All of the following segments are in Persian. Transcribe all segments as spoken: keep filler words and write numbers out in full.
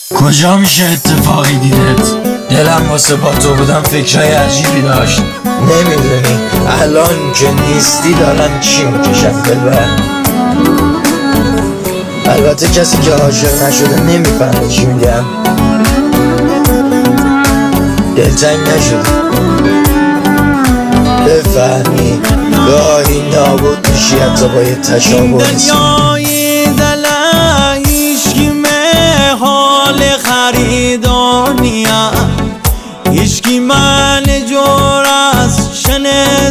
کجا میشه اتفاقی دیدت؟ دلم واسه با تو بودم فکرهای عجیبی داشت. نمیدونی الان که نیستی دارن چی میکشن دلبر. البته کسی که عاشق نشده نمیفهمه چی میگم. دلتنگ نشده بفهمی گاهی نابود میشی حتی با یه تشابه دنیای دلم هیچکی حال خریدار نیا، هیچکی من جور از شن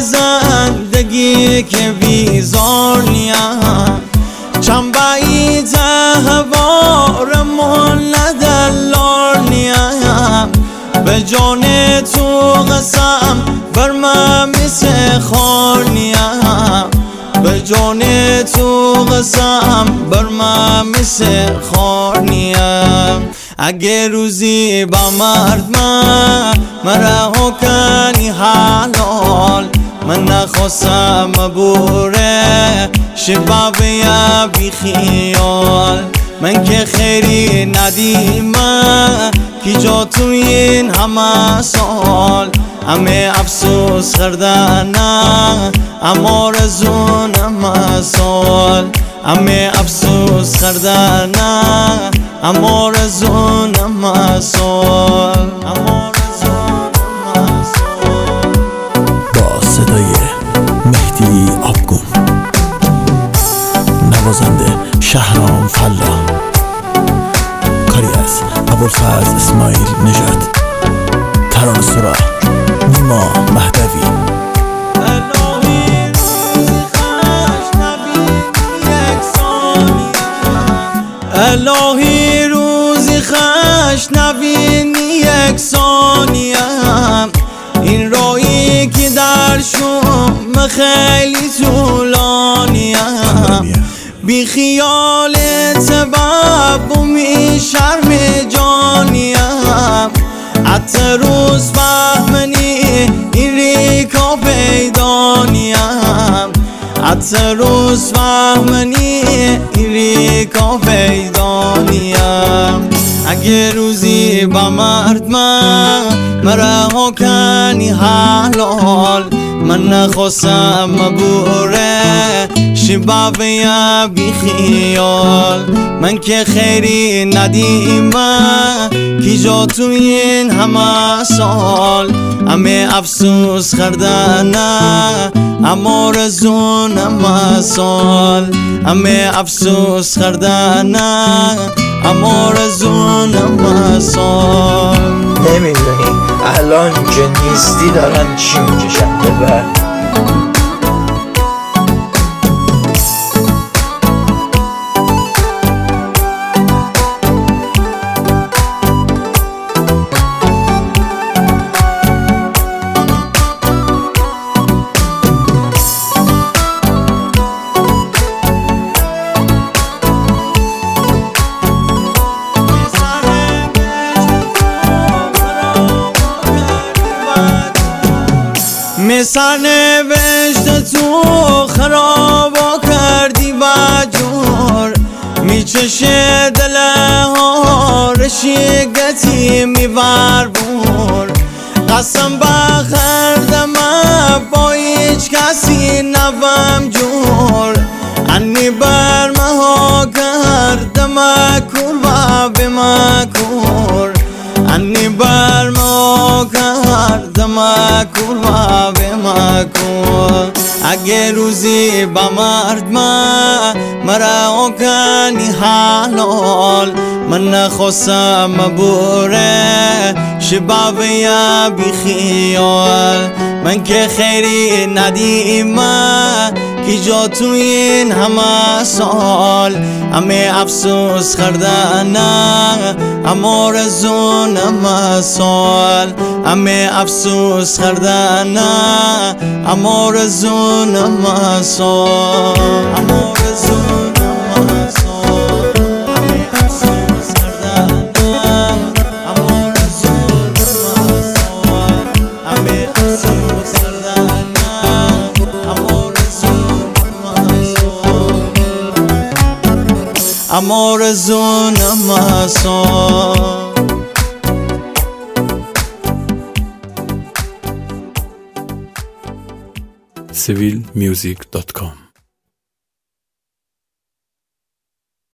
زندگی که بیزار نیا. چند بعید هوارمون ندلار نیا، به جان تو قسم بر من مثل خار نیا، به جان تو قسم بر من مثل خار نیم. اگه روزی با مرد من مرا کنی حلال، من نخواستم مبوره شباب یا بی خیال. من که خیری ندیم کی جا تو این همه سال، همه افسوس کردن اما رزون همه سال، همه افسوس کردن اما رزون همه سال، اما رزون همه سال. با صدای مهدی آبگون، نوازنده شهرام فلا، کاری از ابوالفضل اسماعیل نژاد، ترانه سرا نیما مهدوی. الهی روزی خش نبینی یک ثانیم، این رایی که در شم خیلی طولانیم، بی خیال سبب و می شرم جانیم. حتی روز فهمنی این ریکا پیدا نیم، حتی روز فهمنی این ریکا پیدا نیم. اگه روزی با مرد من مرا کنی حلال، من نخواستم مبوره شباب یا بی خیال. من که خیری ندیم کی جا تو این همه سال، همه افسوس کردن اما رزون همه سال، همه افسوس کردن اما رزون همه سال. نمیدونی الان که نیستی دارن چی میکشن دلبر. مثل نوشت تو خرابا کردی بجور، میچشه دلها رشیگتی میبربور. قسم بخردم با هیچ کسی نوم جور، انی بر مها کردم کور و بمکور، انی بر مها کردم کور و بمکور. اگه روزی با مرد من مرا کنی حلال، من نخواستم مبوره شباب یا بی خیال. من که خیری ندیم کی جا تو این همه سال، همه افسوس کردن اما رزون همه سال، همه افسوس کردن اما رزون همه سال، اما رزون همه سال، همه افسوس کردن اما رزون همه سال، همه افسوس کردن اما رزون همه سال. هم آرزو نمسان سیویل میوزیک دات کام